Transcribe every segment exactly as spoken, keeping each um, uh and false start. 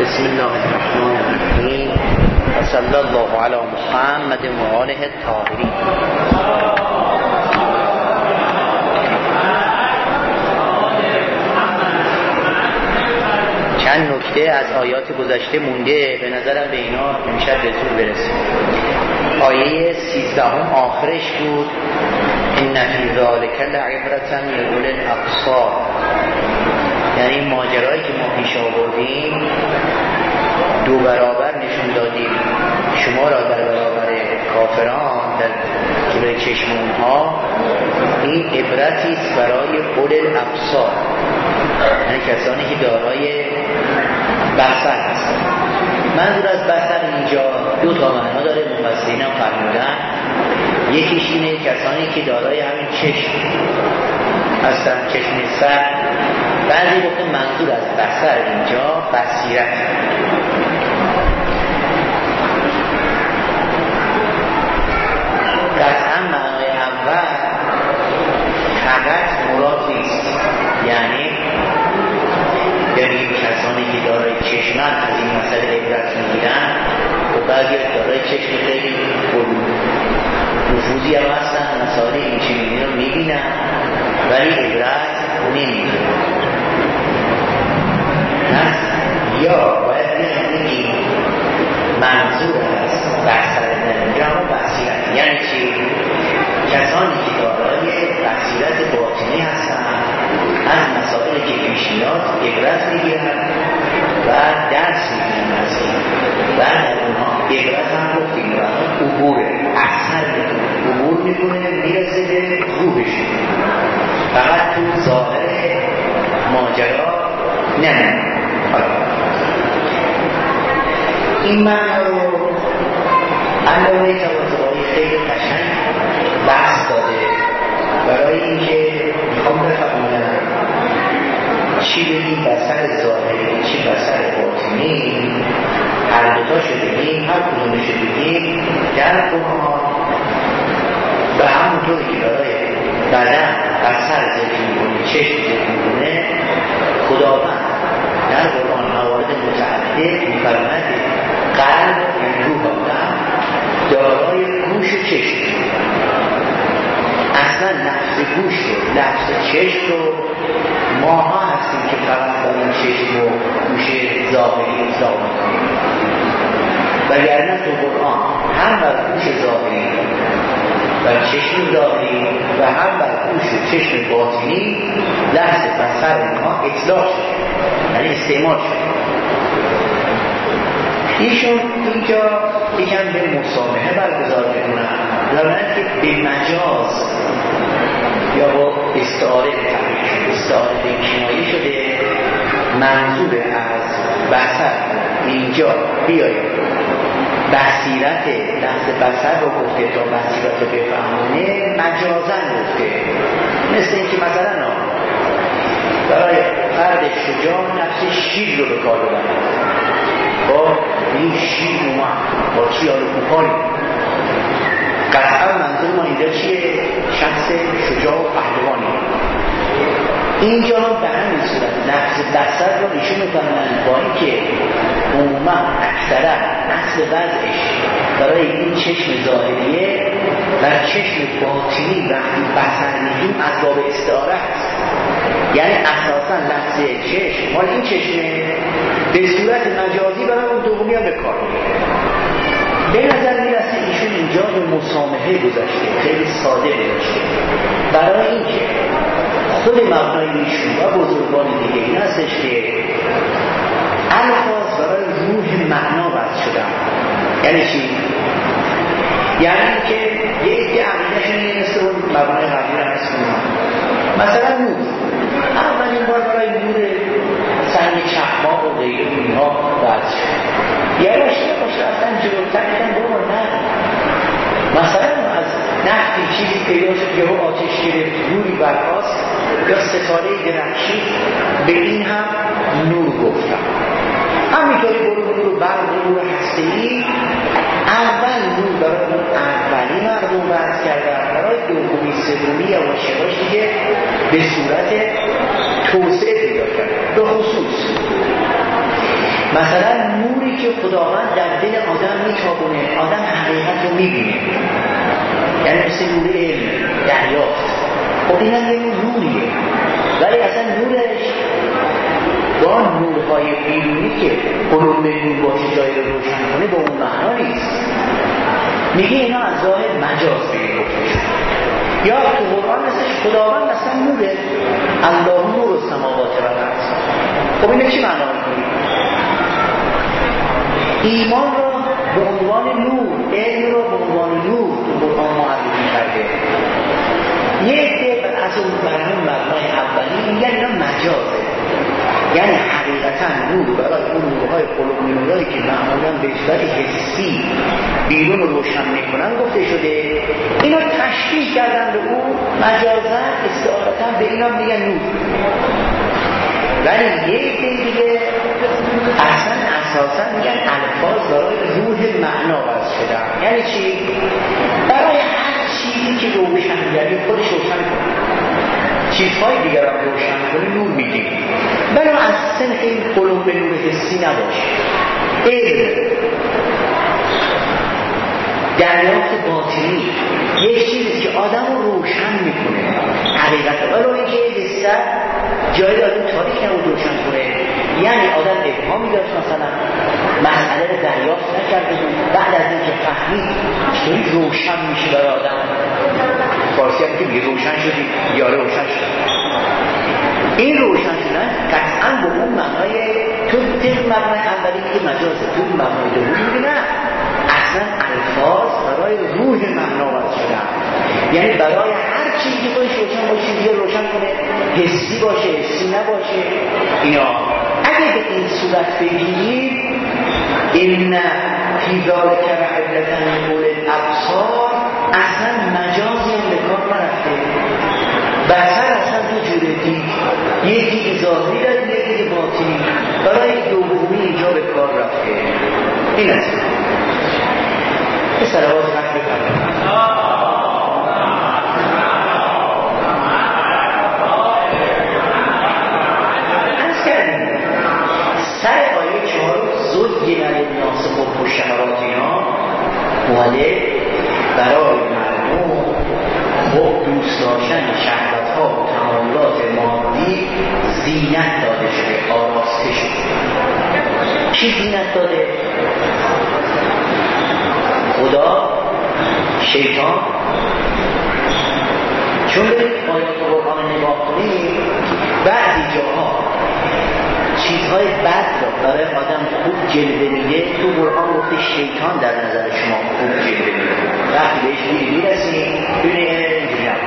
بسم الله الرحمن الرحیم و صلی الله علی محمد و آله الطاهرین. چند نکته از آیات گذشته مونده، به نظرم به اینا امشب به زور برسیم. آیه سیزدهم آخرش بود ان فی ذلک لعبرة لأولی الابصار، یعنی ماجرایی که ما پیش آوردیم دو برابر نشون دادیم شما را در برابر کافران در جلوی چشم اونها، این عبرتی است برای اولی الابصار، یعنی کسانی که دارای بصر هستند. منظور از بصر اینجا دو تا معنا داره، مفسرین هم فرمودن. یکیش اینه کسانی که دارای همین چشم هستن، چشم سر. بعضی گفتن منظور از بصر اینجا بصیرت. قطعا معنای اول فقط مراد نیست، یعنی ببینیم کسانی که دارای چشمن از این مسئله عبرت میگیرن و بعضی دارای چشم خیلی نفوذی هم هستن، مسائل این چنینی رو میبینن ولی عبرت نمیگیرن. پس یا باید بگیم منظور از بصر اینجا هم بصیرت، یعنی چی؟ کسانی که دارای بصیرت باطنی هستن از مسائل که پیش میاد عبرت میگیرن و درس میگیرن از این و در اونها عبرت هم گفتیم و عبور اثر عبور میکنه میرسه به روحشون، فقط تو ظاهر ماجرا نه. این معنی رو علامه طباطبایی خیلی قشنگ بحث داده برای اینکه میخوام بفهمونم چی بگیم بصر ظاهری چی بصر باطنی، هر دوتاشو بگیم، هر کدومشو بگیم در قرآن به همونطوری که برای بدن بصر ذکر میکنه چشم ذکر میکنه، خداوند در قرآن موارد متعدد میفرماید قلب یعنی روح آدم دارای گوش و چشم. اصلا لفظ گوش رو لفظ چشم رو ماها هستیم که فقط داریم چشم و گوش ظاهری اطلاق میکنیم، وگرنه تو قرآن هم بر گوش ظاهری و چشم ظاهری و هم بر گوش و چشم باطنی لفظ بصر اونها اطلاق شد، یعنی استعمال شد. ایشون اینجا یکم به مسامحه برگزار بکنن، دارن که به مجاز یا با استعاره تعبیر شده، استعاره به کنایه شده، منظور از بصر اینجا بیاید بصیرت لفظ بصر رو گفته تا بصیرت رو بفهمونه، مجازن گفته. مثل اینکه مثلا برای فرد شجاع نفس شیر رو به کار ببرد، با این شیر اومد با کیال و کوپانی، قطعا منظور ما اینجا چیه؟ شخص شجاع و پهلوانی. اینجا هم به همین صورت لفظ بصر رو ایشون میکنن با اینکه عموما اکثرا اصل وضعش برای این چشم ظاهریه و چشم باطنی وقتی بصر میگیم از باب استعاره هست، یعنی اساسا لفظ چشم مال این چشمه به صورت مجازی برای اون دومی هم به کار به نظر میرسه ایشون اینجا به مسامحه گذاشته، خیلی ساده گذاشته، برای اینکه خود مبنای ایشون و بزرگان دیگه این هستش که الفاظ برای روح معنا وضع شدن. یعنی چی؟ یعنی که یک دی عقیدهشون این مثل اون مبنای قبلی رو هست کنم، مثلا نور اولین بار برای نور سنگ چخماق و غیره اینها وضع شد، یه راشته باشه اصلا جلوتر کردن برو نه، مثلا از نفتی چیزی پیدا شد یه آتش گرفت نوری برخاست یا ستاره درخشید، به این هم نور گفتم. همینطوری برو نور برق نور هسته‌ای، اول نور برای اون اولی مردم وضع کردن، برای دومی سومی یا واشقاش دیگه به صورت توسعه پیدا کرد. به خصوص مثلا نوری که خداوند در دل آدم میتابونه، آدم حقیقت رو میبینه، یعنی مثل نور علم دریافت. خب این هم یه نوریه، ولی اصلا نورش با نورهای بیرونی که قلوب به نور باشه جایی رو روشن کنه به اون معنا نیست. میگه اینا از ظاهر مجاز بگه گفته شد. یا تو قرآن مثلش خداوند اصلا نوره، الله نور السماوات و الارض. خب اینه چی معنا میکنی؟ ایمان را به عنوان نور، علم را به عنوان نور تو قرآن معرفی کرده. یه عده بر از اون برهم مبنای اولی میگن اینا مجازه، یعنی حقیقتا نور برای اون نورهای قلوب نورهایی که معمولا به صورت حسی بیرون رو روشن میکنن گفته شده، اینا تشبیه کردن به اون مجازا استعارتا به اینا میگن نور. ولی یه عده دیگه اصلا اساسا میگن الفاظ برای روح معنا وضع شدن. یعنی چی؟ برای هر چیزی که روشنگری خودش روشن کنه، چیزهای دیگر هم روشن کنه نور میگیم. بلا از سنخ این قلوب به نور حسی نباشه. علم دریافت باطنی یک چیزی که آدم رو روشن میکنه حقیقت، بلا اینکه بستر جایی آدم تاریک نمود روشن کنه، یعنی آدم ابهامی داشت مثلا مسئله رو دریافت نکرده بود، بعد از اینکه فهمید چطوری روشن میشه برای آدم. فارسی هم که میگه روشن شدی یا روشن شد. این روشن شدن قطعا به اون معنای تو طبق معنای اولی که مجازه، تو معنای دومی میگه نه، اصلا الفاظ برای روح معنا وضع شدن، یعنی برای هر چیزی که خودش روشن باشه دیگه روشن کنه، حسی باشه حسی نباشه. اینا اگه به این صورت بگیرید این فی ذالک لعبرة لأولی الابصار، اصلا مجازی هم به کار نرفته. بصر اصلا دو جوره دید، یکی ظاهری داره یکی باطنی، برای دومی اینجا به کار رفته. این است به صلوات حق بکنم. از کردیم سر آیه چهار زوجی نلی ناس خوب و شهراتینا مولد برای مردم خوب دوست داشتن شهوت ها و تمایلات مادی زینت داده شده، آراسته شده. کی زینت داده؟ خدا؟ شیطان؟ چون برید آیات قرآن نگاه کنید بعضی جاها چیزهای بد را برای آدم خوب جلوه میده، تو قرآن گفته شیطان در نظر شما خوب جلوه میده. وقتی بهش میری میرسیم ببینید اینجوری هم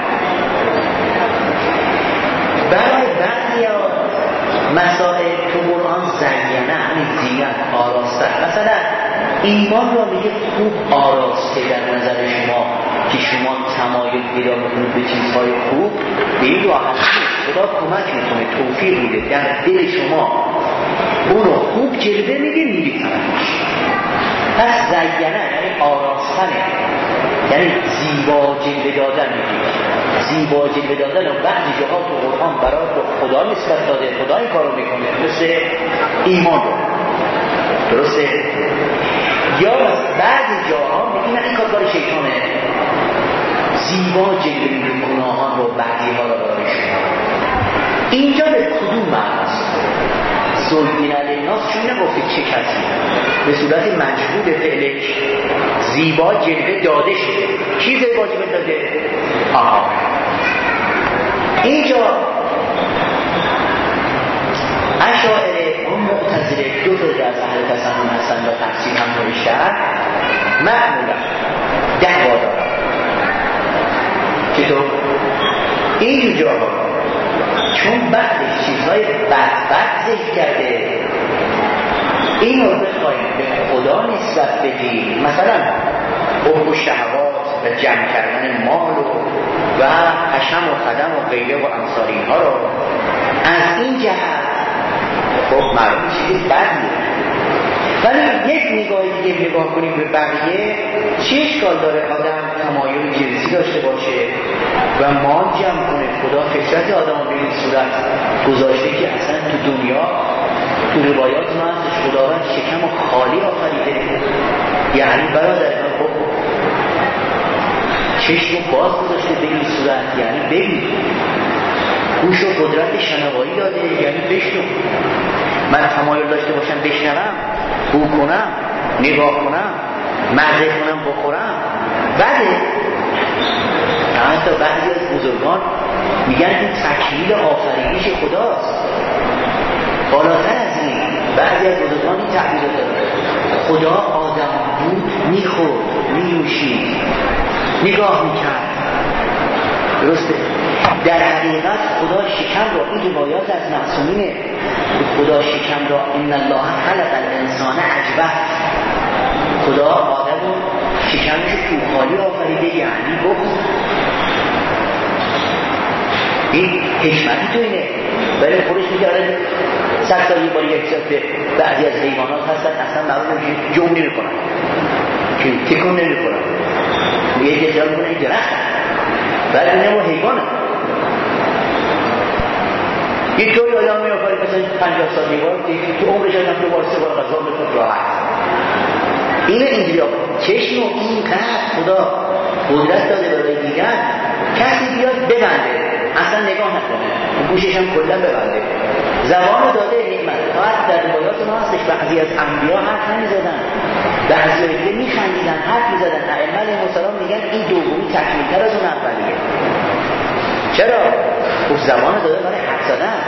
برای بعضی ها مسائل تو قرآن زینه، همین زینت، آراسته. مثلا ایمان را میگه خوب آراسته در نظر شما که شما تمایل پیدا بکنید به چیزهای خوب، به این راحت خدا کمک میکنه، توفیق میده در دل شما اونو خوب جلوه میگه میگه طرفش. پس زینه یعنی آراستنه، یعنی زیبا جلوه دادن میگه، زیبا جلوه دادن. و بعضی جاها تو قرآن برای خدا نسبت داده، خدا این کارو میکنه، مثل ایمان رو، درسته؟ یا بعضی جاها میگه این کار کار شیطانه، زیبا جلوه میگه گناهان رو، بعضی ها رو برای شما. اینجا به کدوم معناست؟ زلدین علیه ناس چون نگفته چه کسی به صورت مجهود فعلش زیبا جلوه داده شده. کی زیبا جلوه داده؟ آها اینجا اشاعره اون معتزله دو تا از اهل تصنع هستن و تفسیر هم نوشتن، معمولا ده بار دارن چطور؟ اینجا چون بعدش چیزهای بد بد ذکر کرده، این رو بخواهیم به خدا نسبت بدیم، مثلا حب و شهوات و جمع کردن مال و و حشم و خدم و غیره و امثال اینها رو از این جهت خب معلوم چیزی بدیه. ولی یک نگاه دیگه نگاه کنیم به بقیه، چه اشکال داره آدم تمایل جنسی داشته باشه و مال جمع کنه؟ خدا فطرت آدم به این صورت گذاشته که اصلا تو دنیا تو روایات ما هستش خداوند شکم و خالی آفریده، یعنی برادر من خب چشم و باز گذاشته به این صورت، یعنی ببین. گوش و قدرت شنوایی داده، یعنی بشنو. من تمایل داشته باشم بشنوم، بو کنم، نگاه کنم، مزه کنم، بخورم، بله. حتی بعضی از بزرگان میگن این تکمیل آفرینش خداست. بالاتر از این بعضی از بزرگان این تعبیر داره، خدا آدم بود میخورد، می‌نوشید، نگاه میکرد. درسته؟ در حقیقت خدا شکم را، این روایات از معصومینه، خدا شکم را ان الله خلق الانسان عجبه، خدا آدم رو شکمش تو خالی آفریده، یعنی گفت این حکمتی تو اینه. ولی خودش میگه آره صد سال یه باری یک به بعضی از حیوانات هستن اصلا معلوم نمیشه جمع نمیکنن که تکون نمیکنن، یه جزیال میکنن این درخت بعد اینه ما حیوانه. یک طوری آدم میافاری مثلا پنجاه سال دیوار تو عمرش آدم دو بار سه بار غذا میخورد راحت. اینه اینجوری چشم و این قدر خدا قدرت داده برای دیدن، کسی بیاد ببنده اصلا نگاه نکنه، گوشش هم کلا ببنده. زبان داده حکمت. فقط در روایات ما هستش بعضی از انبیا حرف نمیزدن، بعضی از دیگه میخندیدن، حرف میزدن. ائمه علیهم السلام میگن این دومی تکمیل‌تر از اون اولیه. چرا؟ خب زبان داده برای حرف زدن.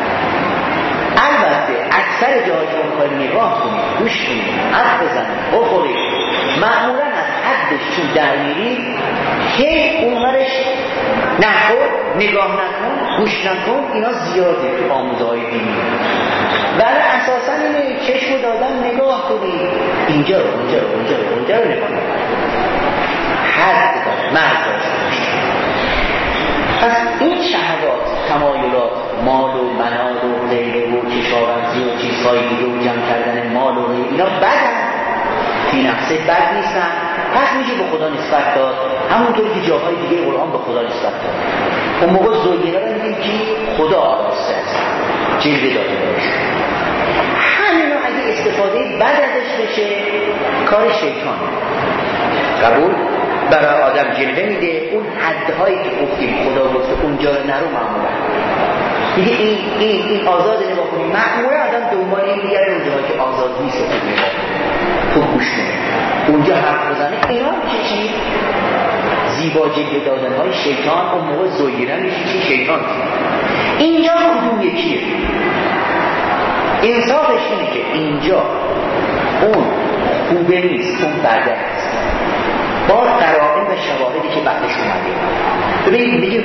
البته اکثر جاهایی که میخواید نگاه کنید، گوش کنید، حرف بزنید، بخورید، معمولا از حدش چون در میرید هی اونورش نخور، نگاه نکن، گوش نکن، اینا زیاده تو آموزهای دینی. ولی اساسا اینه چشم دادن نگاه کنید، اینجا رو اونجا رو اونجا رو اونجا رو نگاه کنید، حد داشت، مرد داشت. پس این شهوات، تمایلات، مال و منال و غیره و کشاورزی و چیزهای دیگه و جمع کردن مال و غیره، اینا بدن، فی نفسه بد نیستن، پس میشه به خدا نسبت داد، همونطور که جاهای دیگه قرآن به خدا نسبت داد. اون موقع زوجینا رو میگیم که خدا آراسته است، جلوه داده باشه. همینا اگه استفاده بد ازش بشه کار شیطان قبول برای آدم جلوه میده. اون حدهایی که گفتیم خدا گفته اونجا رو نرو، معمولا میگه این این این آزاد نگاه کنی، معمولا آدم دنبال این میگره اونجاها که آزاد نیست خوب نگاه خوب گوش کنه، اونجا حرف بزنه. اینا میشه چی؟ زیبا جلوه دادن های شیطان. اون موقع زویره میشه چی؟ شیطان. اینجا کدوم یکیه؟ انصافش اینه که اینجا اون خوبه نیست، اون بده است، با قرائن و شواهدی که بعدش اومده. ببینید میگه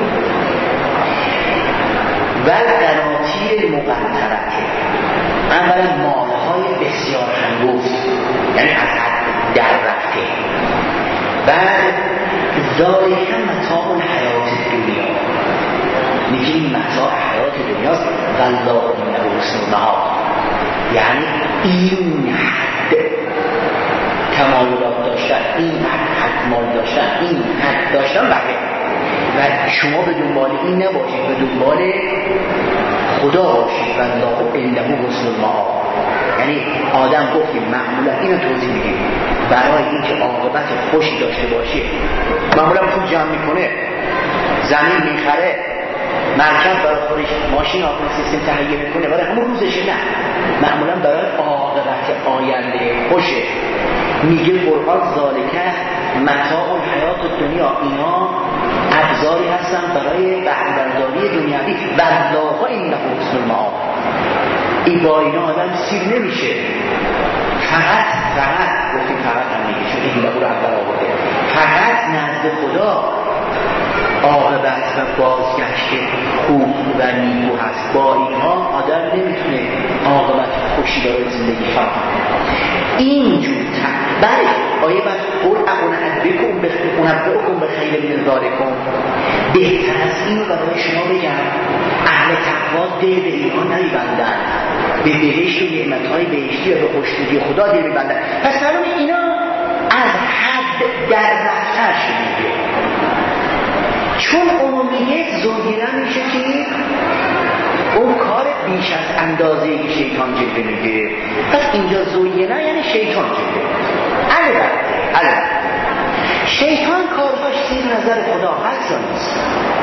و قناطیر مقنطرته، اولا مالهای بسیار هنگفت، یعنی از حد در رفته. بعد ذالک متاع الحیات دنیا، میگه این متاع حیات دنیاست. والله انه حسن المآب، یعنی این حد تمایلات داشتن، این حد مال داشتن، این حد داشتن بقیه. و شما به دنبال این نباشید، به دنبال خدا باشید. والله انه حسن المآب، یعنی آدم گفتیم معمولا اینو توضیح میدیم برای اینکه عاقبت خوشی داشته باشه. معمولا پول جمع میکنه، زمین میخره، مرکب برای خودش، ماشین آپن سیستم تهیه میکنه برای همون روزشه، نه، معمولا برای عاقبت آینده خوشه. میگه قرآن ذالکه متاع الحیات دنیا، اینا ابزاری هستن برای بهره‌برداری دنیوی. والله انه حسن المآب، این با اینا آدم سیر نمیشه. فقط فقط گفتیم فقط هم نمیشه، چون این لبو رو اول آورده، فقط نزد خدا عاقبت و بازگشت خوب و نیکو هست. با اینها آدم نمیتونه عاقبت خوشی برای زندگی فهم. اینجور بله آیه بعد قول اقنعبکم بخون به خیل من ذالکم، بهتر از اینو برای شما بگم اهل تقوا دل به اینها نمیبندن، به بهشت و نعمتهای بهشتی و به خوشنودی خدا دل میبندن. پس معلومه اینا از حد در رفتر شدیده، چون عمومیت زوجینا میشه که اون کار بیش از اندازه شیطان جلوه میگیره. پس اینجا زوینه یعنی شیطان جلوه. البته البته شیطان کارهاش زیر نظر خدا هست یا نیست؟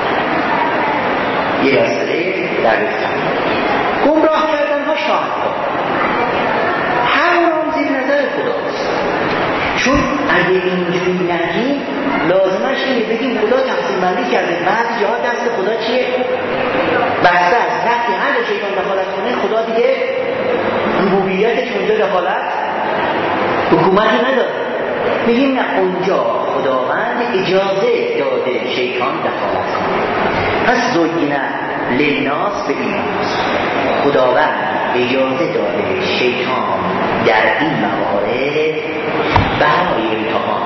یه مسئله در بستن گمراه کردن ها شاهد ها همون هم زیر نظر خداست. چون اگه اینجوری نگیم لازمش اینه بگیم خدا تقسیم بندی کرده، بعضی جاها دست خدا چیه؟ بسته است. وقتی هر شیطان دخالت کنه خدا دیگه ربوبیتش اونجا دخالت حکومتی نداره. میگیم نه، اونجا خداوند اجازه داده شیطان دخالت کنه. پس زوجینه للناس به این خداوند اجازه داده شیطان در این موارد برای امتحان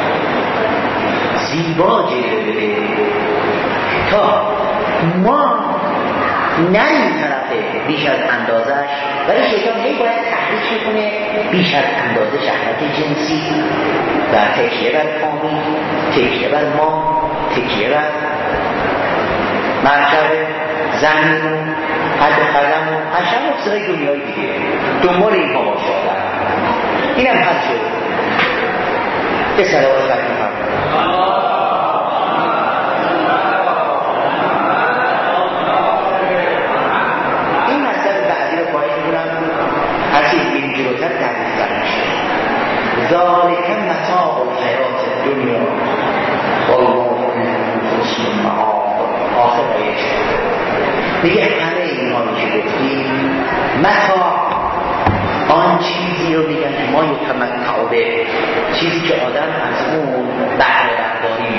زیبا جلوه بده تا ما نریم طرف بیش از اندازش. ولی شیطان هی باید تحریک کنه بیش از اندازه شهوت جنسی و تکیه بر فامیل، تکیه بر ما، تکیه بر مرکب زمین، حد قدم و حشم و سرای دنیای دیگه دنبال این ها باشه. اینم حد شد. به صلوات خرمی فرد این مسئله بعدی رو باید میکنم هرچی این جلوتر تعریف فرمشه. ذالک متاع الحیات دنیا والله حسن المآب. آخر آیه میگه همه اینها رو که گفتیم متاع آن چیزی رو میگن که ما یتمتع به، چیزی که آدم از اون بهره برداری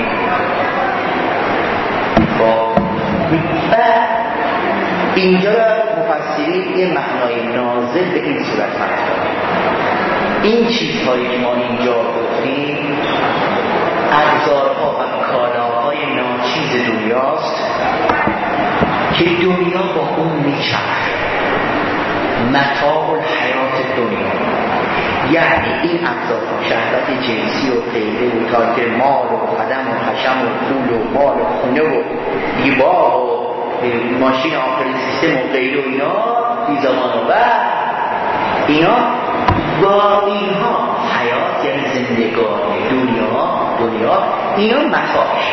و اینجا مفسرین یه معنای نازل به این صورت مطرح. این چیزهایی که ما اینجا گفتیم ابزارها و کالاهای ناچیز دنیاست که دنیا با اون میچرخه. متاع الحیات دنیا یعنی این ابزارها، شهوت جنسی و غیره و تاکر مال و قدم و حشم و پول و مال و خونه و دیبا و ماشین آخرین سیستم و غیره و اینا بیزمان و بعد اینا با اینها حیات یعنی زندگانی دنیا دنیا اینا متاعش.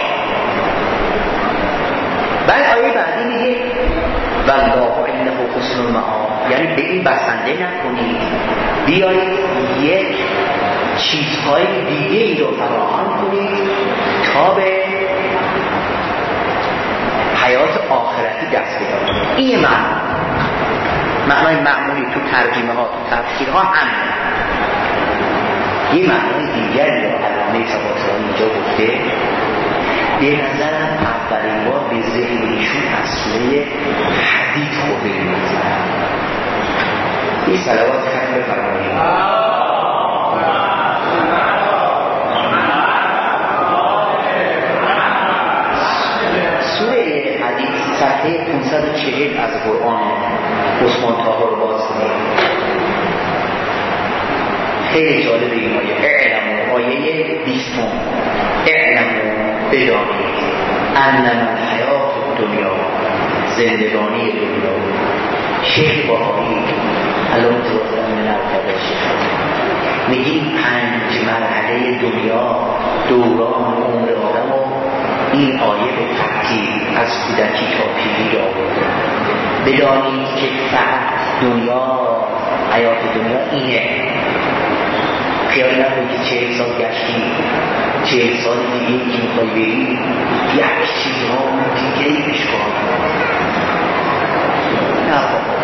بعد آیه بعدی میگه والله انه حسن المآب، یعنی به این بسنده نکنید، بیایید یک چیزهای دیگه ای رو فراهم کنید تا به حیات آخرتی دست بیارید. این معنی معنای معمولی تو ترجمه ها تو تفسیرها همین. یه معنای دیگری رو علامه طباطبایی اینجا گفته. به نظرم اولین بار به ذهن ایشون از سوره حدید خورده می‌زنه. این صلوات ختم بفرمایید. سوره حدید صفحه پانصد و چهل از قرآن عثمان طاها رو باز کنید. خیلی جالب این آیه. اعلموا، آیه بیستم، اعلموا بدانید انما الحیات دنیا، زندگانی دنیا. شیخ باهایی الان توضیح من الکبر شیخ میگیم پنج مرحله دنیا دوران عمر آدم و این آیه به ترتیب از کودکی تا پیری آورده. بدانید که فقط دنیا، حیات دنیا اینه. خیال نکنید که چهل سال گشتی، چهل سال دیگه که میخوای بری یک چیزها دیگه ای پیش کار نه بابا.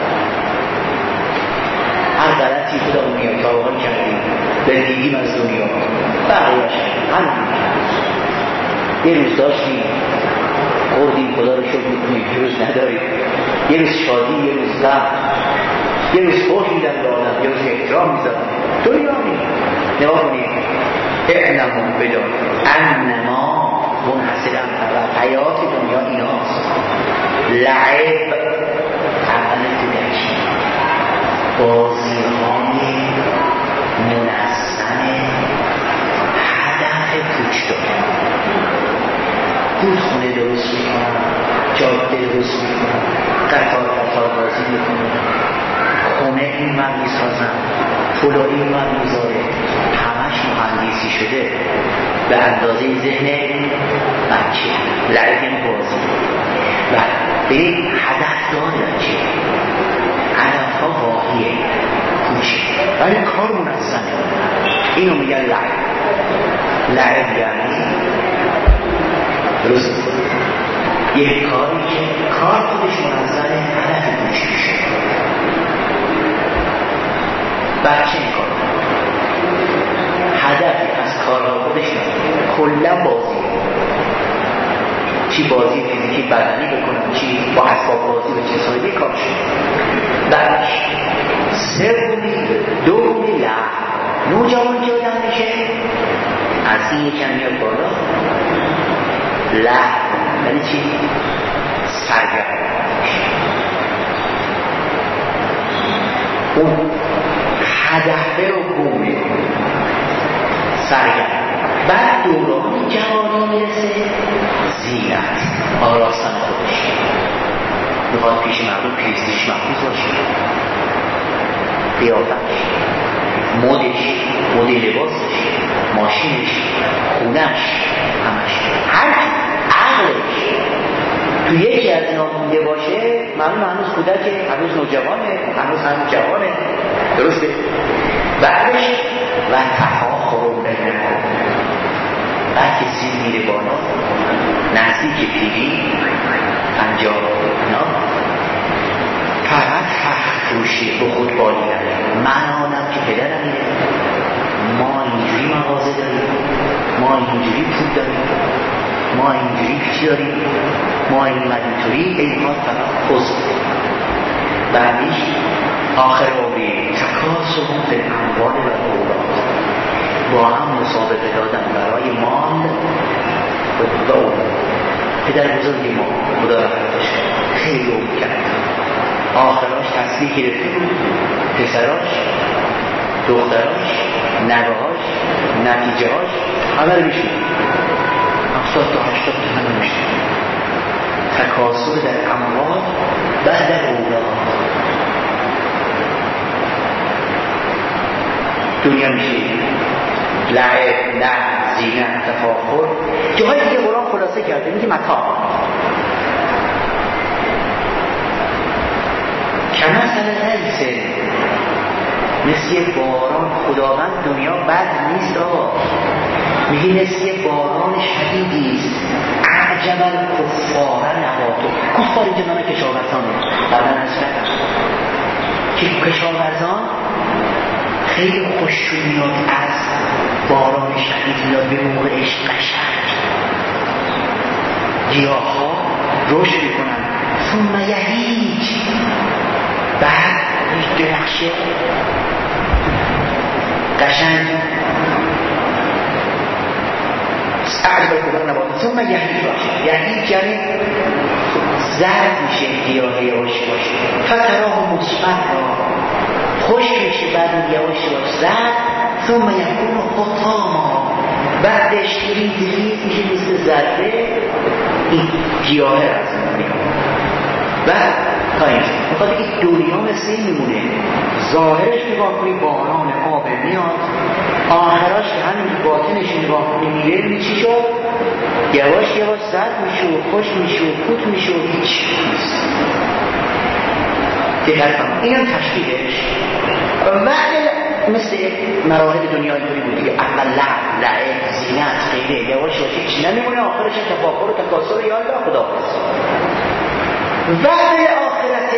هر غلطی خودمون میاد تاوان کردیم به دیدیم از دنیا بقیهش همین. یه روز داشتیم خوردیم خدا رو شکر میکنیم، یه روز نداریم. یه روز شادی، یه روز غم، یه روز خوش میدن به آدم، یه روز احترام میذارن. دنیا می نگاه کنید. اعلموا بدانید انما منحصرا و حیات دنیا ایناست. لعب اول کودکی، بازی‌های منظم، هدف پوچ دادن. رودخونه درست میکنن، جاده درست میکنن، قطار قطار تحصیل میکنه، خونه این من میسازم، پول این من میذاره، همش مهندسی شده به اندازه ذهن بچه لعبین بازی و به هدف داره بچه هدف ها واقعیه کوچه ولی کار منظمه. اینو میگن لعب. لعب یعنی درست یک کاری که کار خودش منظمه، هدف کوچه میشه. بچه این کار هدفی از کارها خودش نداره، کلا بازی، چی بازی فیزیکی بدنی بکنم، چی با اسباب بازی و چیزهای کارش. بعدش سومی دومی لعب. نوجوان که آدم میشه از این یکم میاد بالا. لعب یعنی چی؟ سرگرم. اون هدف رو گم میکنه، سرگرم. بعد دوران جوانی میرسه، زینت، آراستن خودش، میخواد پیش مردم پیستیش محفوظ باشه، قیافتش، مدش، مد لباسش، ماشینش، خونش، همش، هر چی، عقلش تو یکی از اینا مونده باشه، معلوم هنوز کودکه، هنوز نوجوانه، هنوز هنوز جوانه، درسته؟ بعدش و تفاخر بینکم، بعد که سین میره بالا نزدیک پیری پنجاه اینا فقط فخر فروشی به خود بالی نداره. من آنم که پدرم میره، ما اینجوری مغازه داریم، ما اینجوری پول داریم، ما اینجوری پیچی داریم، ما اینجوری اینها فقط خوز. بعدیش آخر آبی تکاسبون به اموال و اولاد، با هم مسابقه دادن برای مال و اولاد. پدر بزرگی ما خدا رحمتش خیلی اون کرد، آخراش تصدیح گرفته بود، پسراش، دختراش، نوهاش، نتیجه هاش همه رو میشون هفتاد تا هشتاد تا همه میشون. تکاسب در اموال بعد در اولاد. دنیا میشه لعب، لعب، زینت، تفاخر. جاهای دیگه قرآن خلاصه کرده میگه متاع کمثل غیث، مثل باران. خداوند دنیا بد نیست آقا، میگه مثل باران شدیدیست. اعجب الکفار نباتو. کفار اینجا نام کشاورزانه، قبلا از کردم که کشاورزان خیلی خوششون میاد از باران شدید میاد به موقعش قشنگ، گیاه ها رشد میکنن، ثم یهیج، بعد درخشه قشنگ سعد بکنن نبات، ثم یهیج باشه. یهیج یعنی زرد میشه، گیاه یواش باشه، فتراه مصفر خوش میشه، بعد یواش یواش زرد، ثم یکون حطاما، بعدش ریز ریز میشه مثل زرده. این گیاه از بعد تایید میخواد این دنیا مثل این میمونه. ظاهرش نگاه کنی باران آب میاد، آخراش که همین باطنش نگاه کنی میره می چی شد؟ یواش یواش زرد میشه و خوش میشه و پوت میشه و هیچ نیست. دقیقا این هم تشکیلش مثل مراحل دنیا اینطوری بود که اول لعب، لعب، زینت، غیره، یواش یواش چی نمیمونه، آخرش تفاخر و تکاسر. یا الله خدا وعد آخرت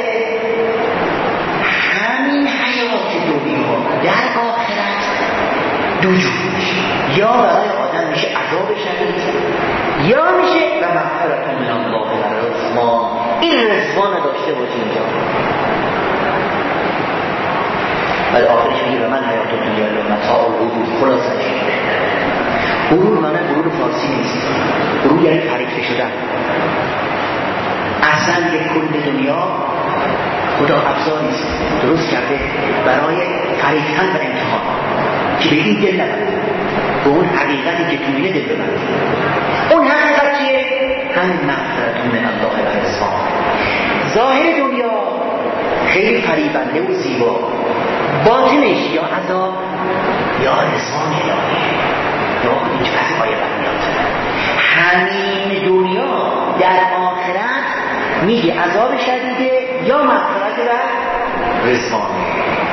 همین حیات دنیا در آخرت دو جور میشه، یا برای آدم میشه عذاب شدید، یا میشه و مغفرت من الله و رضوان. این رضوان داشته باشیم اینجا. بعد آخرش میگه و من حیات دنیا الا متاع الغرور. خلاصش غرور معنی غرور فارسی نیست، غرور یعنی فریفته شدن. اصلا یک کل دنیا خدا افزار نیست، درست کرده برای فریفتن و امتحان که به این دل نبند، به اون حقیقتی که توی دل ببند. اون حقیقت چیه؟ همین مغفرت من الله و رضوان. ظاهر دنیا خیلی فریبنده و زیبا، باطنش یا عذاب یا رضوان الهی. یا این چه پس پای بنیاد همین دنیا در آخرت میگه عذاب شدیده یا مغفرت و رضوانه.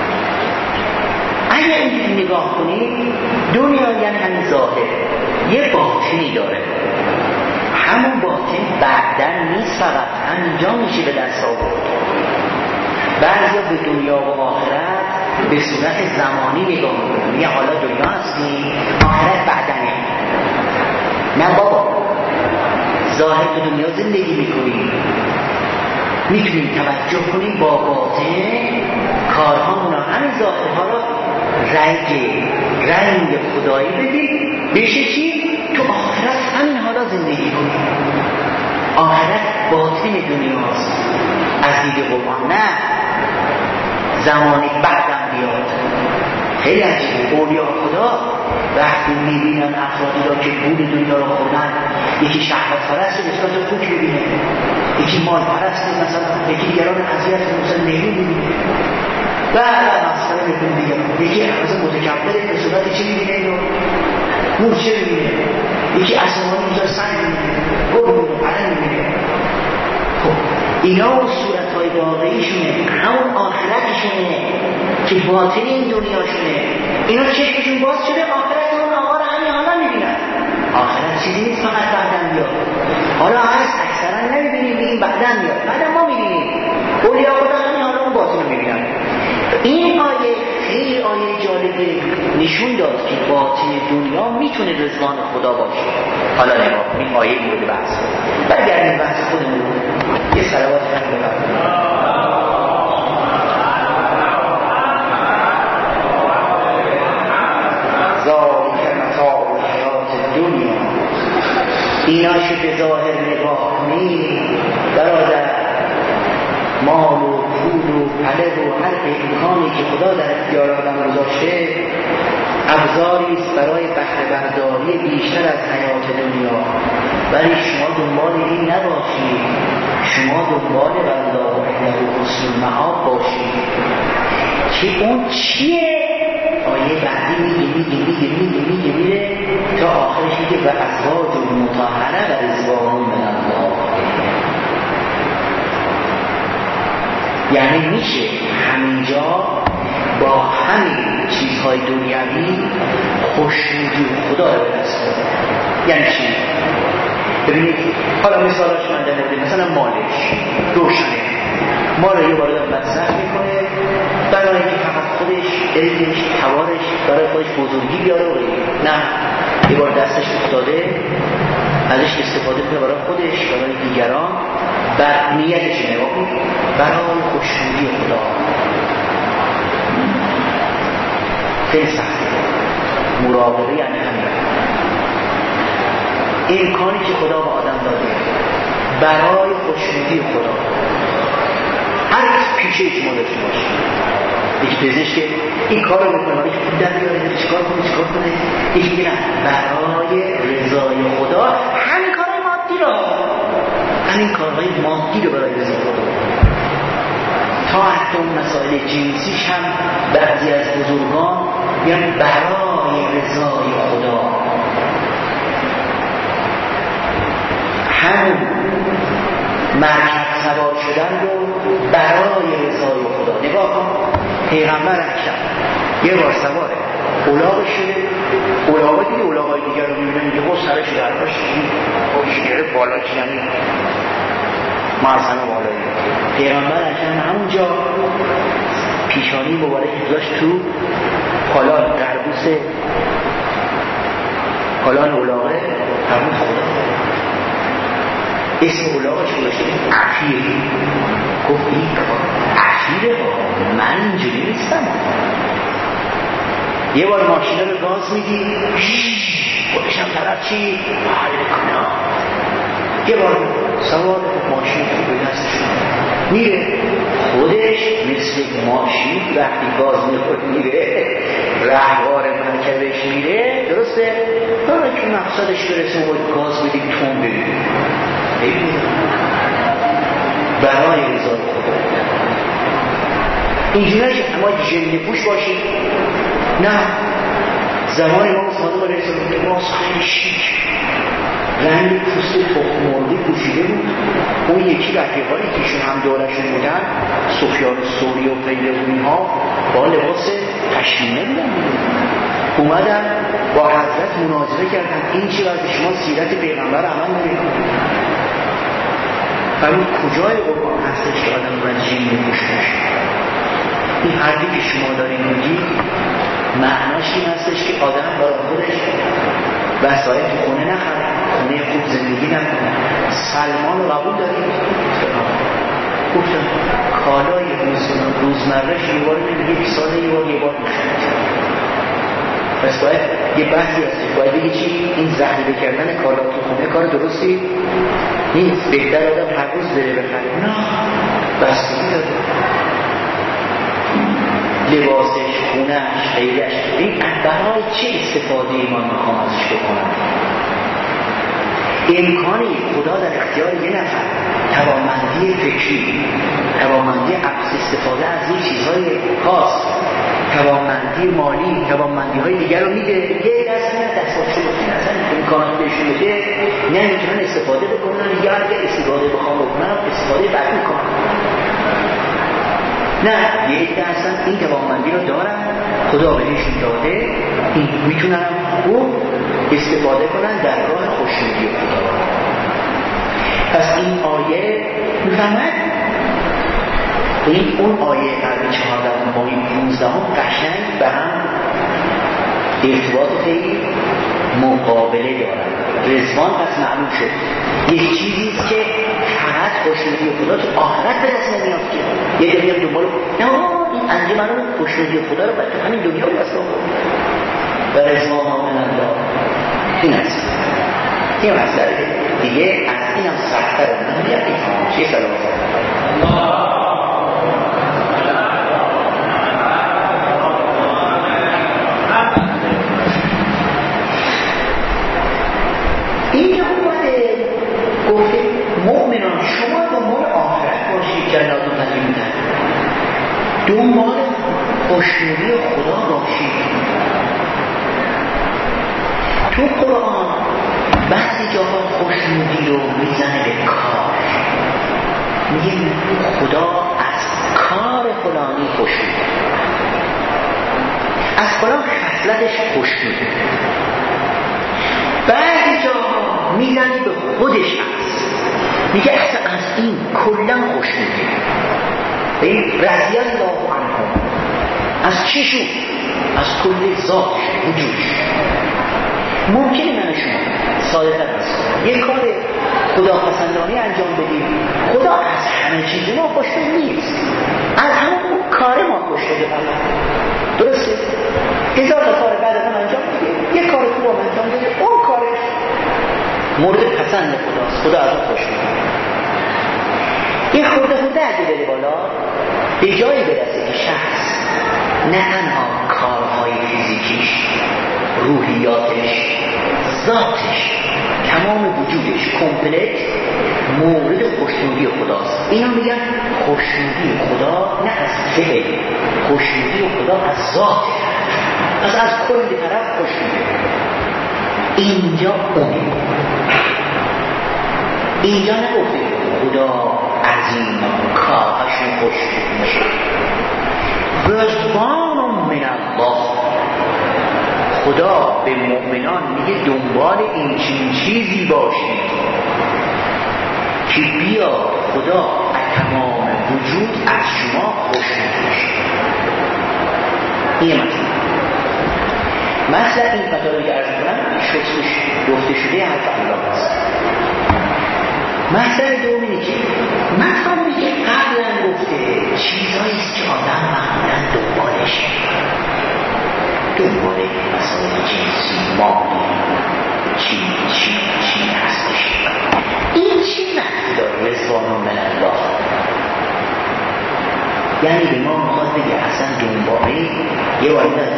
اگر اینجوری نگاه کنید دنیا یعنی همین ظاهر یه باطنی داره، همون باطن بعدن نیست، فقط همینجا میشه به دست آورد. بعضیا به دنیا و آخرت به صورت زمانی نگاه میکنن، میگه حالا دنیا هستی آخرت بعدنه. نه بابا، ظاهر تو دنیا زندگی میکنیم، میتونیم توجه کنیم با باطن کارهامون، همین ظاهرها را رنگ رنگ خدایی بدیم بشه چی؟ تو آخرت همین حالا زندگی کنیم. آخرت باطن دنیاست از دید قرآن، نه زمانی بعدم بیاد. خیلی عجیبه اولیاء خدا وقتی میبینن افرادی را که بود دنیا را خوردن، یکی شهوت پرست به صورت خوک ببینه، یکی مال پرست مثلا، یکی دیگران اذیت مثلا نهی میبینه و مثلا میکنه دیگه، یکی مثلا متکبره به صورت چی میبینه اینو مورچه میبینه، یکی اسمانی اینجا سنگ میبینه، گل میبینه، پرن میبینه. خب اینا صورتهای واقعیشونه، همون آخرتشونه که باطن این دنیاشونه. اینا چشمشون باز شده آخرت اون آقا رو همین حالا میبینن. آخرت چیزی نیست فقط بعدن بیاد. حالا هست اکثرا نمیبینیم، بگیم بعدن بیاد، بعدن ما میبینیم اولیاء خدا همین حالا اون باطن رو میبینن. این آیه خیلی آیه جالبه، نشون داد که باطن دنیا میتونه رضوان خدا باشه. حالا نگاه این آیه مورد بحث برگردیم بحث خودمون، یه صلوات خیلی بفرمایید. ذالک متاع الحیات دنیا، ایناشو به ظاهر نگاه کنی برادر، مال و پول و پله و هر امکانی که خدا در اختیار آدم گذاشته ابزاری است برای بهره برداری بیشتر از حیات دنیا. ولی شما دنبال این نباشید، شما دنبال والله وحده حسن المآب باشید که اون چیه. آیه بعدی میگه میگه میگه میگه میگه میره تا آخرش میگه و ازواج مطهره و رضوان من الله. یعنی میشه همینجا با همین چیزهای دنیوی خوشنودی خدا رو به دست کنه. یعنی چی؟ ببینید حالا مثالاش من در مورد مثلا مالش روشنه، مال رو یه بار دارم مصرف میکنه برای اینکه فقط خودش علمش توارش برای خودش بزرگی بیاره و نه، یه بار دستش افتاده ازش استفاده کنه برای خودش برای دیگران، بر نیتش نگاه کنید برای خوشنودی خدا. خیلی سخته مراقبه، یعنی همین امکانی که خدا به آدم داده برای خوشنودی خدا، هر پیشه شما داشته باشه. یک پزشک این کار رو میکنه، یک پول در بیاره، چیکار کنه چیکار کنه، یکی میگه برای رضای خدا همین کارهای مادی رو همین کارهای مادی رو برای رضای خدا، تا حتی اون مسائل جنسیش هم بعضی از بزرگان یعنی برای رضای خدا. همون مرکب سوار شدن رو برای رضای خدا. نگاه کن پیغمبر اکرم یه بار سواره اولاغ شده، اولاغ دیگه اولاغای دیگر رو میبینه میگه با سرش درباش خوشگره بالا چیانی مرزن بالایی. پیغمبر اکرم همونجا پیشانی مبارک داشت تو پالان قربوس پالان اولاغه همون خدا اسم اولاغش باشید عفیر. گفت این کار عفیره ها، من اینجوری نیستم. یه بار ماشینه رو گاز میدی خودشم طرف چی حال کنه. یه بار سوار ماشین به دستش میره خودش مثل ماشین وقتی گاز میخورد میره رهوار مرکبش میره، درسته؟ برای که مقصدش برسه و گاز بدیم تون بریم برای رضای خدا. اینجوری نشه اما جن پوش باشید. نه، زمان امام صادق علیه السلام لباس خیلی شیک، رنگ پوست تخم مرده پوشیده بود. اون یکی رفیقایی که ایشون هم دورشون بودن، سفیان ثوری و پیله‌ای ها، با لباس پشمینه بودن، اومدن با حضرت مناظره کردن این چی وقتی شما سیرت پیغمبر عمل نمی‌کنید؟ فرمود کجای قرآن هستش که آدم باید جن پوش باشه؟ این حرفی که شما دارین میگید معناش این هستش که آدم برای خودش وسایل تو خونه نخره، خونه خوب زندگی نکنه. سلمان رو قبول داریم؟ گفتم کالای روزمرهش یه بار نمیگه، یک سال یه بار یه بار میخرد. پس باید یه بحثی هستش، باید بگی چی؟ این ذخیره کردن کالا تو خونه کار درستی نیست. بهتر آدم هر روز بره بخره. نه، بستگی داره. لباسش، خونهش، غیرش، این برای چه استفاده ایمان میخوام ازش بکنم؟ امکانی خدا در اختیار یه نفر توانمندی فکری، توانمندی استفاده از این چیزهای خاص، توانمندی مالی، توانمندی های دیگر رو میده، یه دست میاد دستات شده اصلا امکانات بهشون بده نمیتونن استفاده بکنن، یا اگر استفاده بخوام بکنن استفاده بد میکنن. نه، یه دیگه اصلا این توانمندی رو دارن، خدا بهشون داده، این میتونن خوب استفاده کنن در راه خوشنودی خدا. پس این آیه میفهمد این اون آیه قرن چهاردهم با این پونزدهم قشنگ به هم ارتباط خیلی مقابله دارن. رضوان پس معلوم شد یک چیزیست که فقط خوشنودی خدا تو آخرت به دست نمیاد که یه دنیا دنبال نه این انجمن رو خوشنودی خدا رو باید همین دنیا رو بس کنم و رضوان ها من الله. این هست این مسئله دیگه از این هم سختر من بیاد این چیه سلامت الله. این اومده گفته مؤمنان شما دنبال آخرت باشید، جنات و نعیم، دنبال خوشنودی خدا باشید. تو قرآن بعضی جاها خوشنودی رو میزنه به کار، میگه خدا از کار فلانی خوشنوده، از فلان خصلتش خوشنوده. بعضی جاها میزنه به خودش هست، میگه اصلا از این کلا خوشنوده. این رضی الله عنهم از چیشون؟ از کل ذاتش، وجودش. ممکنه من شما صادقت هست یک کار خدا پسندانه انجام بدیم، خدا از همه چیز ما خوشنود نیست، از همون کار ما خوشنوده. درسته؟ هزار تا کار بعد هم انجام بده، یک کار خوب هم انجام بده، اون کارش مورد پسند خداست، خدا از اون خوشنوده. این خورده خورده اگه بره بالا به جایی برسه که شخص نه تنها کارهای فیزیکیش، روحیاتش، ذاتش، تمام وجودش کمپلت مورد خوشنودی خداست. اینا میگن خوشنودی خدا نه از فعل، خوشنودی خدا از ذات، از از کل طرف خوشنودی. اینجا اونه، اینجا نگفته خدا از این کارهاشون خوشنود میشه. رضوان من الله، خدا به مؤمنان میگه دنبال این چین چیزی باشید که بیا خدا از تمام وجود از شما خوشنود بشه. این مثلا مثلا این مطالبی که عرض کنم شخصش گفته شده حرف الله است. مثلا دومی که مطالبی که قبلا گفته چیزهاییست که آدم معمولا دنبالش دنبال مسائل جنسی، مالی، چی چی چی هستش. این چی معنی داره رضوان من الله؟ یعنی به ما میخواد بگه اصلا دنباله یه وارد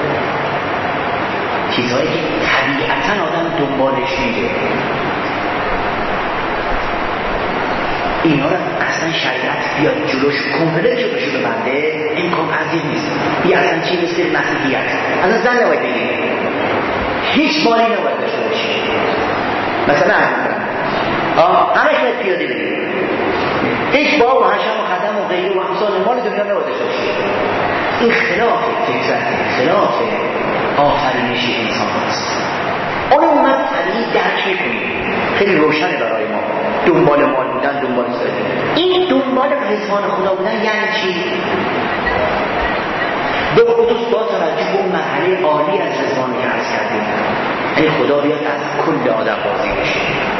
چیزهایی که طبیعتا آدم دنبالش میده. اینا رو اصلا شریعت بیاد جلوش کاملا جلوش رو ببنده امکان پذیر نیست. این اصلا چی مثل مسیحیت اصلا زن نباید بگیره، هیچ مالی نباید داشته باشه. مثلا آه همش باید پیاده بگیره، هیچ باب و حشم و خدم و غیره و امثال مال دنیا نباید داشته باشه. این خلاف فطرت، خلاف آفرینش انسان است. اون اومد طبیعی درک میکنیم، خیلی روشنه برای ما. دنبال مال بودن، دنبال سر این دنبال رضوان خدا بودن یعنی چی؟ به خصوص با توجه به اون مرحله عالی از رضوانی که عرض کردیم، یعنی خدا بیاد از کل آدم راضی بشه.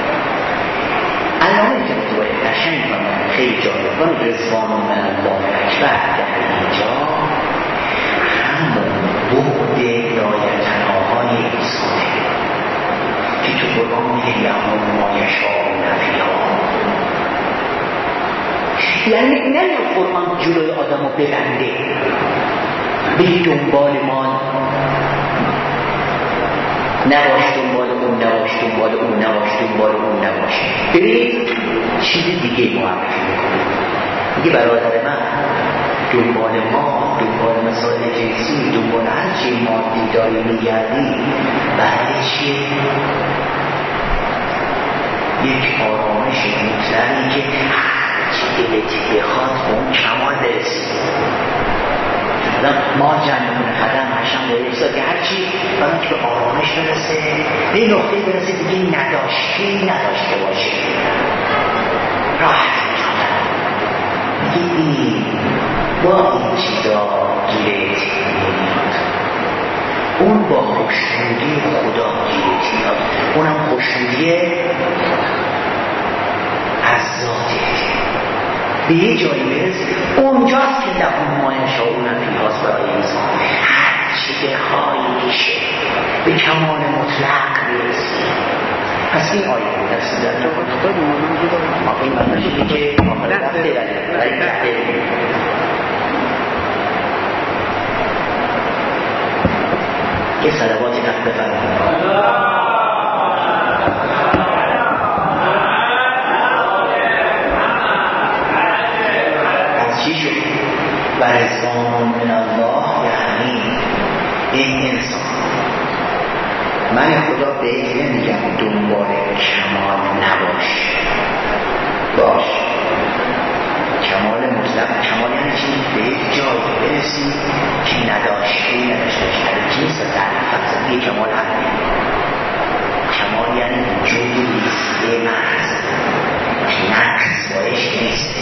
علامه که متوجه قشنگ کنم خیلی جالب کنم رضوان من الله اکبر در اینجا همون بعد لایتناهای انسانه که تو قرآن میگه یعمل ما یشاءون فیها. یعنی نه قرآن جلوی آدم رو ببنده بگی دنبال مال نباش، دنبال اون نباش، دنبال اون نباش، دنبال اون نباش. ببینید چیز دیگه معرفی میکنه، میگه برادر من دنبال ما، دنبال مسائل جنسی، دنبال هر چی مادی داری میگردی برای چیه؟ یک آرامش مطلقی که هرچی دلت بخواد به اون کمال برسی. ما جنبون خدم هشم داره ایسا که هرچی برای که به آرامش برسه، به این نقطه برسه دیگه نداشته نداشته باشه، راحت میگه این با این چیزا گیرت میاد، اون با خوشنودی خدا گیرت میاد، اونم خوشنودی از ذاته. به یه جایی برسه اونجاست که لهم ما یشاءون فیهاست برای انسان، هر چی بخوای میشه، به کمال مطلق برسی. پس این آیه بود دست در تو خود ما این مطلبی که آخر رفته برای رفته یه صلواتی نقل بفرمایید. چی شد؟ و رضوان من الله یعنی این انسان، من خدا به این نمیگم دنبال کمال نباش، باش کمال مطلق. کمال یعنی چی؟ به یک جایی برسی که نداشتی نداشته باشی، جنس تعریف یه کمال همه. کمال یعنی وجود نیسته محض، نقص بایش نیست.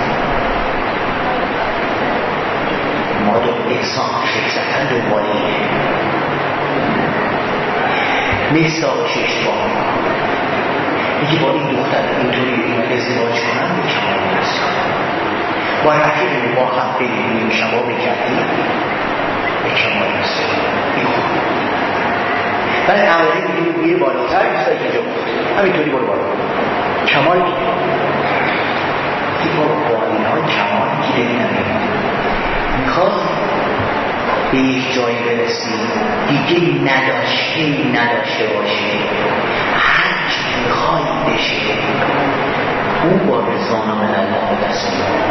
ما دو انسان شکستن دنبالیه میستاق ششت با میگه با این دختر اینطوری این ازدواج کنم به کمال میرسیم، با رفیق با هم بگیریم شما بکردیم به کمال میرسیم. این خوب ولی اولی میگه بیه بالاتر میستایی که جا بود همینطوری برو بالا کمال بگیر. این با با اینها کمال گیره نمیم. میخواد به یک جایی برسی دیگه نداشته نداشته باشه، هر چی میخوای بشه، اون با رضوان من الله دست میاد.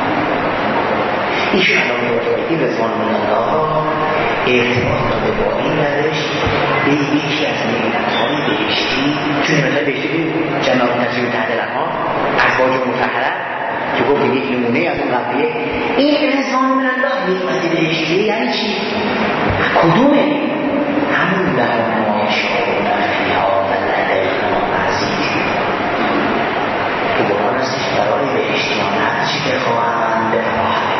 ایشون الان میاد این رضوان من الله ارتباط داده با این روش به یکی از نعمت‌های بهشتی، چون مثلا بهشتی جنات نسیم تحت الانهار ازواج مطهره که گفت یک نمونه از اون قبلیه. این رضوان من الله نعمت بهشتی یعنی چی؟ کدومه؟ همون لهم ما یشاءون فیها و لدینا مزید. تو قرآن هستش برای بهشتیان هر چی بخواهند بفراهم.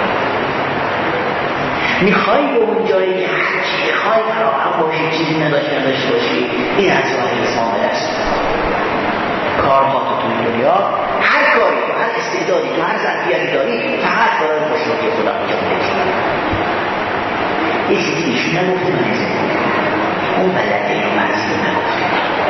میخوای به اون جایی که هر چی بخوای فراهم باشی، چیزی نداشته نداشته باشی، این از راه رضوان به دست کارها تو دنیا، هر کاری تو هر استعدادی تو هر ظرفیتی داری فقط برای خوشنودی خدا انجام بدی. یه چیزی ایشون نگفته من اون بلده یا مرزی نگفته.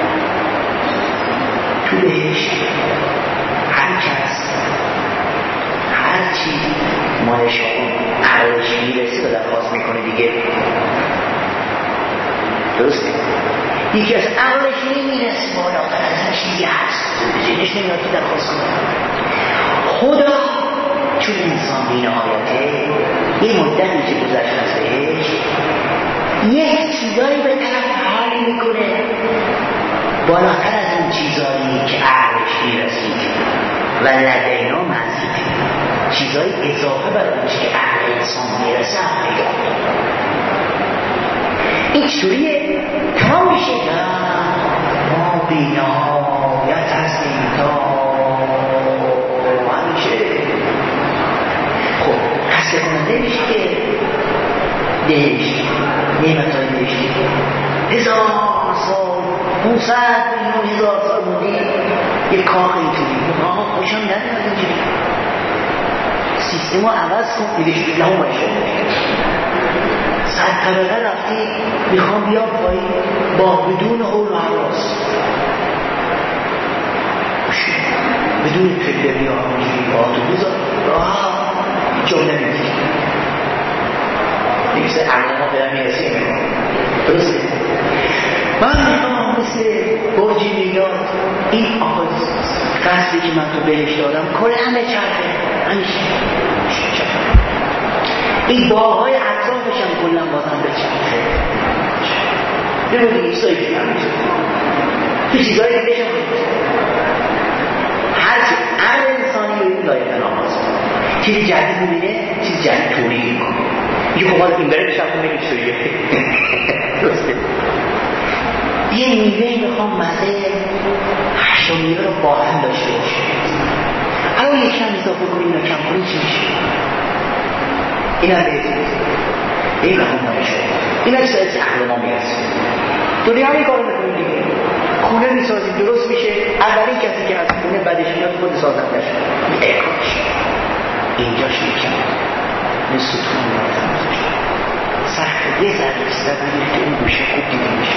تو بهشت هر کس هر چی مایشون قرارش میرسه و درخواست میکنه دیگه، درسته؟ یکی از عقلش نمیرسه بالا، از چیزی هست ذهنش نمیاد که درخواست کنه. خدا چون انسان بی‌نهایته یه مدتی که گذشت ازش یک چیزایی به طرف حالی میکنه بالاتر از اون چیزایی که عقلش میرسید و لدینا مزید چیزایی اضافه بر اون که عقل انسان میرسه پیدا این چطوریه؟ تمام میشه ما بی‌نهایت هستیم تا همیشه. خب قصد کننده میشه که دهشت نعمت های دهشتی هزار سال پونصد میلیون هزار سال موندی یک کاخ اینطوری آقا خوشم ندارد اینجوری سیستم رو عوض کن دیگه شد لهم باشه صد طبقه رفتی میخوام بیام پایی با بدون حول و حواس بدون پله بیام اینجوری با آتوبوس راه جمله میگی نیست عقل ما برم میرسیم درسته من میخوام مثل برجی میلاد این آقای قصدی که من تو بهش دادم کل همه چرخه همیشه این باغهای اطرافش هم کلن بازم به چرخه نمو دیگه ایستایی که همیشه تو چیزایی دیگه شم هرچی عقل انسانی رو این لایه تناهاست چیزی جدید میبینه چیزی جدید تولید میکنه یه خب حالا این بره بشم کن بگید شویه درسته یه میوه میخوام مزه هشت و میوه رو با هم داشته باشه الان یک کم اضافه کنیم یا کم کنیم چی میشه این هم بهتون این هم همه شد این هم سایت عقل ما میرسه دنیا همین کار میکنیم دیگه خونه میسازیم درست میشه اولین کسی که از خونه بدش میاد خود سازندش اکاش اینجاش میکنم مثل ستون مردم میشه سخت یه ذره بسیده بگیری که اون گوشه خوب دیده میشه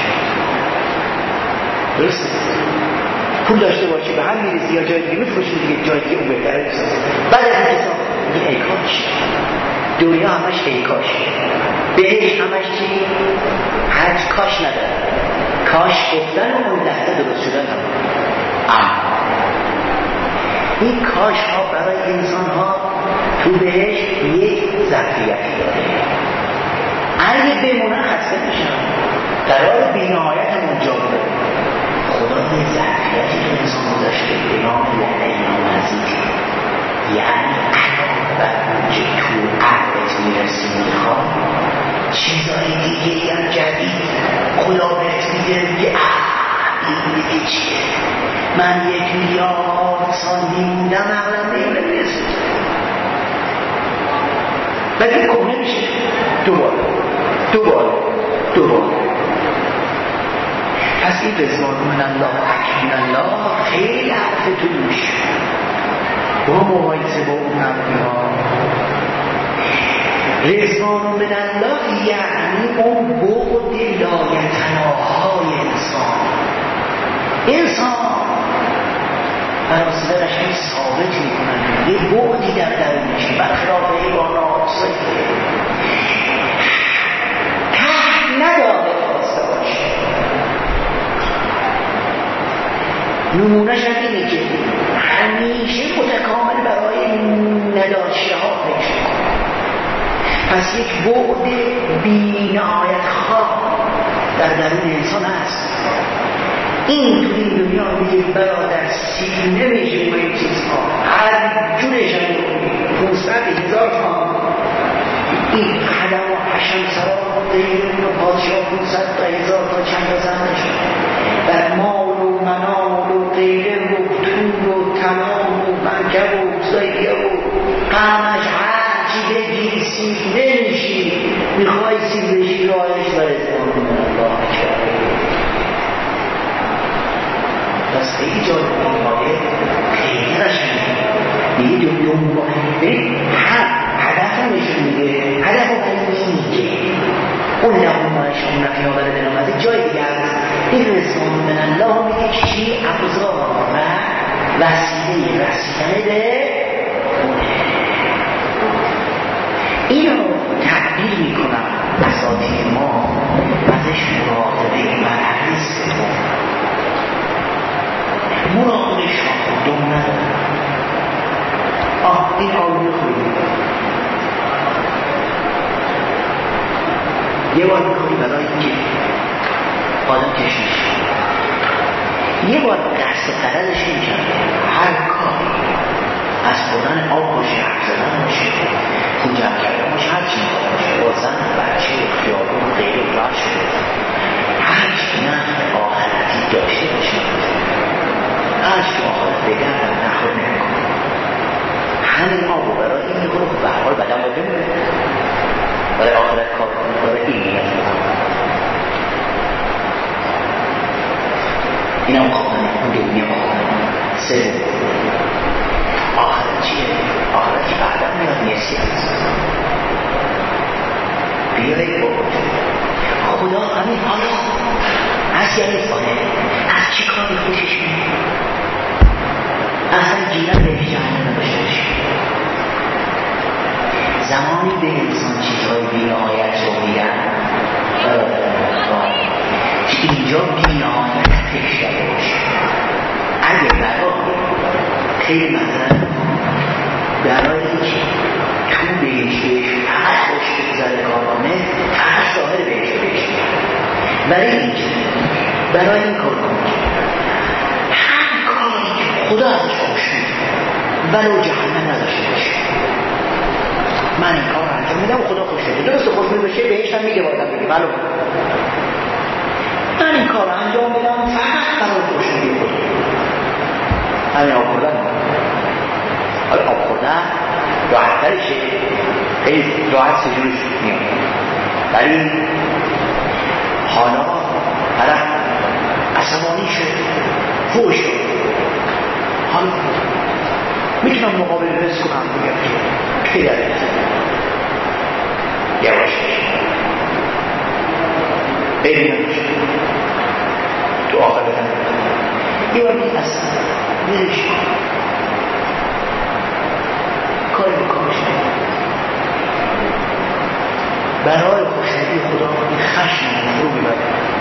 درسته پول داشته باشی به هم میریزی یا جای دیگه میفروشی دیگه جای دیگه اون بهتره بسازی بعد از این حساب این ایکاش دنیا همش ایکاش بهش همش چی؟ هرچ کاش نداره کاش گفتن و اون لحظه درست شدن هم اما این کاش ها برای انسان ها تو بهش یک ظرفیتی داره اگه بمونن خسته میشن قرار بی‌نهایت هم اونجا بوده خدا یه ظرفیتی که انسان گذاشته به نام لدینا مزید یعنی بر اونجا تو عقلت میرسی میخواد چیزای دیگه هم جدید خدا بهت میده میگه این دیگه چیه من یک میلیارد سال میموندم عقلم به این رسید ولی کنه میشه دوباره دوباره دوباره پس این رضوان من الله اکبر الله خیلی حرف توش با مقایسه با اون نبیان رضوان من الله یعنی اون بعد لایتناهای انسان انسان براسدرش این ثابت میکنن یه بعدی در درونش برخلاف حیوانات ته نداره خواسته باشه نمونهش هم اینه که همیشه متکامل برای نداشته ها فکر کنه پس یک بعد بی‌نهایت خواه در درون انسان هست این تو این دنیا میگه برادر سیر نمیشه با این چیزها هر جورش هم پونصد هزار تا این خدم و حشم سرا دیرون و پادشاه پونصد تا هزار تا چند تا زنش در مال و منال و غیره و طول و تمام و منکب و زایده و قمش هر چی بگیری سیر نمیشی میخوای سیر بشی راهش برزمان الله کرده پس خیلی جالب این آیه خیلی رشنه یه دو دنباله هم هدف رو نشون میده هدف رو برای میگه اون لحومهش اون نفیه آوره بنامده جای دیگه هست این رسول من الله میگه چی ابزار و وسیله رسیدن به اینو تعبیر میکنم اساطیر ما ازش مراقبه مرحله سوم مراقبه شما خودم ندارم یه بار میکنی برای اینکه آدم کشیش، یه بار قصد و قرارش میکنه هر کار از خودن آب باشه، حرف زدن باشه، پول جمع کردن باشه، هر چی میکنه باشه، بازن بچه خیابون و غیر و راه شده، هر چی نفع آخرتی داشته باشه، هر چی آخرت بگن و نخور نمیکنه، همین آبو برای این میکنه که به حال بدن باید بمونه، برای آخرت کار کنه، برای این نیت میکنه. این هم خواهنه، اون دومی هم خواهنه. سه آخرت چیه؟ آخرت که بعدم میاد نیستی هست. بیایی با خدا همین حالا از یعنی کنه، از چی کاری خوشش میاد؟ اصلا گیرن بهش جهنم نباشته باشه. زمانی به انسان چیزهای بی‌نهایت رو میگن که اینجا بی‌نهایت فکر کرده باشه. اگه برای خیلی مثلا برای اینکه تو بهشتش فقط خوش بگذره کار کنه، فقط ظاهر بهشت بهش برای اینکه برای این کار کنه هر کاری که خدا ازش خوش میاد ولو جهنم نداشته باشه، من این کار انجام میدم و خدا خوش میاد، درست خوش میاد بشه بهشت هم میگه بازم میگه ولو من این کار انجام میدم فقط برای خوش میاد خدا. همین آب خوردن حالا آب خوردن راحت ترشه، خیلی راحت سجورش میاد، ولی حالا طرف عصبانی شد، فوش شد، حالا میتونم مقابل رزق کنم بگم که پدرت یواش ببینمش تو آخر بدن یه وقتی اصلا میرش کاری بکنش برای خوشنودی خدا خشم رو میبرد،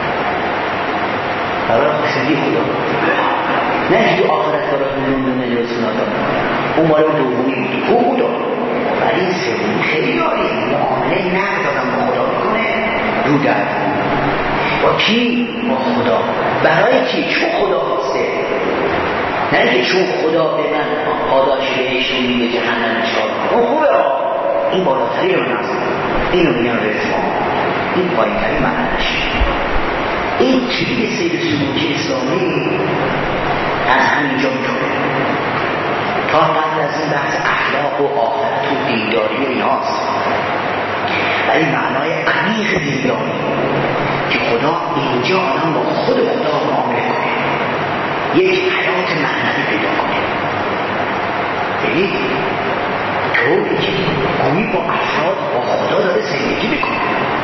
برای خوشنودی خدا نه تو آخرت برای میلیون نجات نادم اون مال دومی بود او بودا، ولی سومی خیلی عالی معامله ندارم با خدا بکنه رو درد با کی؟ با خدا. برای کی؟ چون خدا خواسته، نه که چون خدا به من پاداش بهش میده جهنم نشاد اون خوبه ها، این بالاتری رو نزد، اینو میگن رزمان، این پایین تری معنیش. این کلید سیر سلوکی اسلامی از همینجا میکنه تا قبل از این بحث اخلاق و آخرت و دینداری و ایناست، ولی معنای عمیق دینداری که خدا اینجا آدم با خود خدا معامله کنه، یک حیات معنوی پیدا کنه. یعنی طوری که گویی با افراد با خدا داره زندگی بکنه،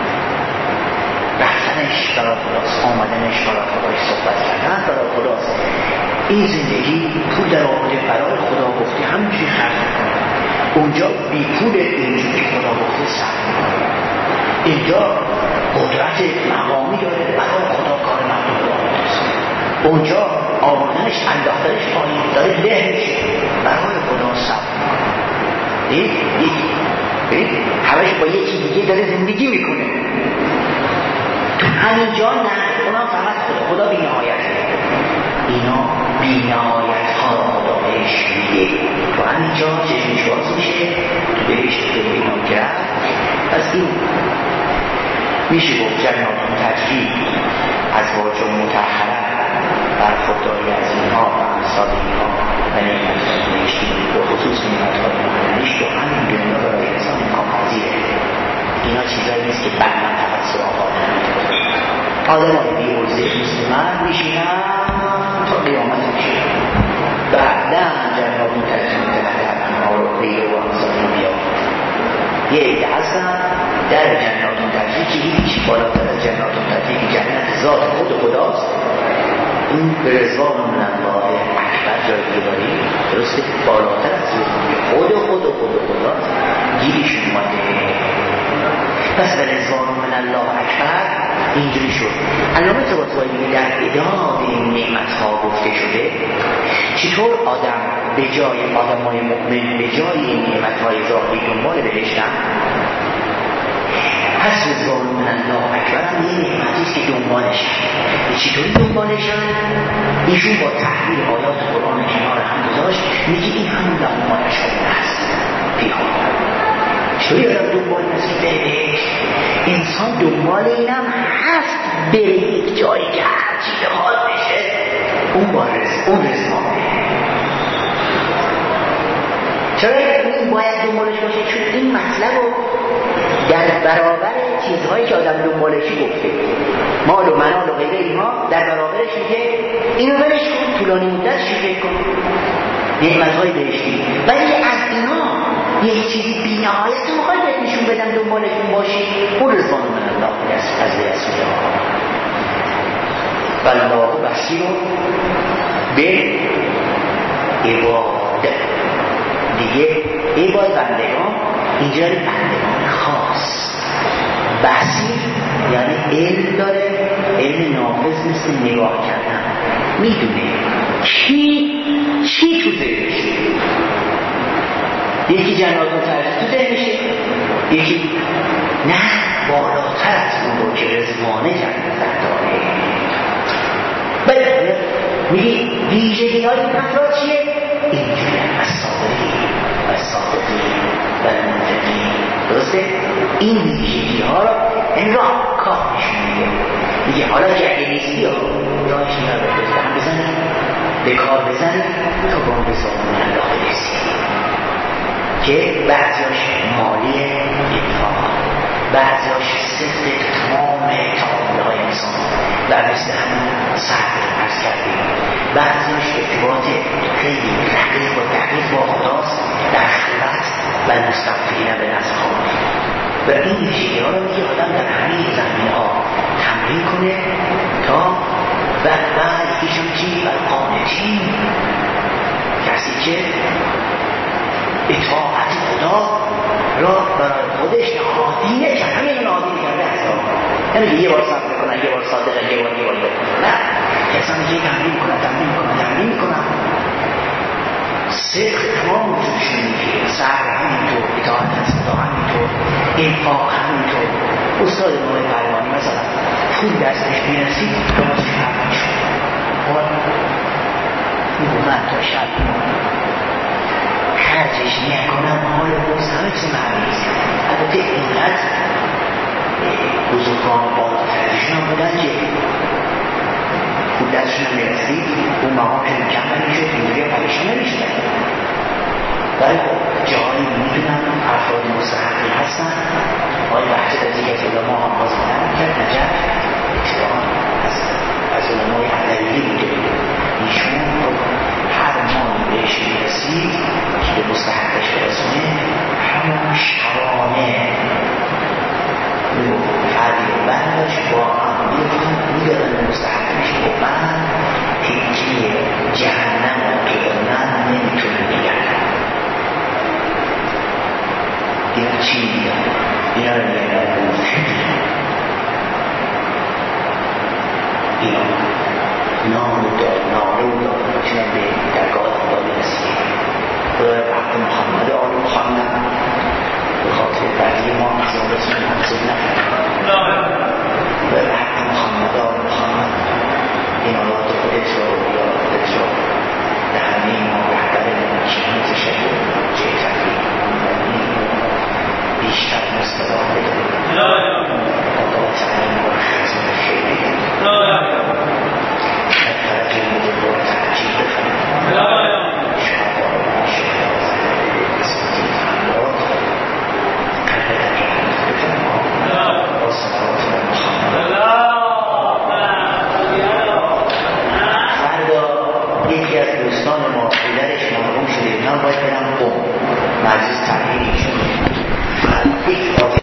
رفتنش برای خداست، آمدنش برای خداست، صحبت کردن برای خداست، این زندگی پول در آورده برای خدا گفته همینجوری خرج میکنه، اونجا بی پول اینجوری که خدا گفته صرف میکنه، اینجا قدرت مقامی داره برای خدا کار مردم رو آمدست، اونجا آمدنش انداختنش پایین داره له میشه برای خدا صرف میکنه. این همش با یکی دیگه داره زندگی میکنه تو همینجا، نه اونا فقط خدا خدا بی نهایت، اینا بی نهایت ها را خدا بهش میده، تو همینجا چشمش باز میشه تو بهش به اینا کرد. پس این میشه گفت جناتون تجریب از واجه متحره بر خودداری از اینها و امثال اینها و نعمت بهشتی به خصوص نعمت های معنیش تو همین دنیا برای انسان امکان پذیره. اینا چیزایی نیست که بعد من فقط سراغ آدم آدم های بیروزه مسلمان میشینن تا قیامت میشه، بعدا جناتون تجریب تحت انها رو غیر و امثال بیاد. یه ایده هستن در جناتون تجریب که هیچ بالاتر از جناتون تجریب که جنت ذات خود خداست، این به رضوان من الله اکبر جایی که داریم درسته بالاتر از خود خود خود خداست، گیریش اومده. پس به رضوان من الله اکبر اینجوری شد. علامه طباطبایی میگه در ادامه این نعمت ها گفته شده چطور آدم به جای آدم های مؤمن به جای این نعمت های ظاهری دنبال بهشتن، پس رضوان من الله اکبر هم یه نعمتیست که دنبالشن. چطوری دنبالشن؟ ایشون با تحلیل آیات قرآن کنار هم گذاشت میگه این همون لهم ما یشاءون هست بیخواه. چطوری آدم دنبال نسیده انسان دنبال اینم هست بره یک جایی که هرچی بخواد بشه اون با رزق اون رزقانه. چرا این باید دنبالش باشه؟ چون این مطلب رو در برابر چیزهایی که آدم دنبالشی گفته مال و منال و غیره اینها در برابرش میگه اینو برش کن طولانی مدت شکر کن نعمتهای بهشتی. ولی از اینا یه چیزی بی نهایت میخواد بهت نشون بدم دنبالتون باشی اون رضوان من الله از رسول الله والله بصیر به عباد. دیگه عباد بندگان اینجا بندگان خاص. بصیر یعنی علم داره، علم نافذ مثل نگاه کردن، میدونه کی چی تو ذهنشه. یکی جنات متعرض تو ذهنشه، یکی نه بالاتر از اون رو که رضوانه جنت داره. بله میگه ویژگی های افراد چیه؟ اینجوری از صابری و صادقی و منتقی. درسته؟ این ویژگی ها رو این راه کار نشون میده. میگه حالا که اگه نیستی ها راهش این رو بزن بزنی به کار بزنی تا با اون رضوان الله برسی که بعضیاش مالی اتفاق، بعضیاش صدق تمام تعامل های انسان و مثل همون صحب عرض کردیم، بعضیاش ارتباط خیلی رقیق و دقیق با خداست در خلوت و مستغفرین به نزد خدا. و این ویژگی ها رو میگه آدم در همه زمینه ها تمرین کنه تا و بعد ایشون چی؟ و قانتی کسی که اطاعت خدا را برای خودش نهادینه که همین نهادینه کرده هستا. نمیگه یه بار صبر میکنن، یه بار صادقه، یه بار یه بار نه، کسان که تمرین میکنن تمرین میکنن تمرین میکنن صدق تمام وجودشون میگه. صبر همینطور، اطاعت از خدا همینطور، انفاق همینطور. استاد نوع پروانی مثلا پول دستش میرسید درازش پروانی شد میگو من تا شب خرجش نکنم حال بوز همه چه مریض. البته اینقدر بزرگان بالا ترجیشون هم بودن که پول دستشون هم میرسید اون مقام که مکمل میشد اینجوری پریشان نمیشدن. ولی جایی میدونن افراد مستحقی هستن. آقای وحشت از یک از علما هم باز بودن کرد نجف اتفاقا از علمای علوی بوده. ایشون هر مالی بهش میرسید که به مستحقش برسونه همون شرانه فردی رو برداشت با هم میدادن به مستحقش که من تیکی جهنم رو که من نمیتونه بگردم. اینا چی میگن؟ اینا رو میگن اینا نام رو دار نام رو دار چنان به درگاه خدا برسید. خدا به حق محمد آل محمد به خاطر بعدی ما مخزان رسول محمد نکنم به حق محمد آل محمد این آلات خودت را و بیاد خودت را در همه ما رهبر چنین تشکر چه تقریب بیشتر مستدام بداریم خدا تعلیم و خزم خیلی ترجیح میده با ترجیح بخنم شما شما قسمتی تحملات قلب ترجیح بکنم با صفات و محمد. فردا یکی از دوستان ما پدرش مرحوم شده من باید برم قم مجلس تحلیلی شده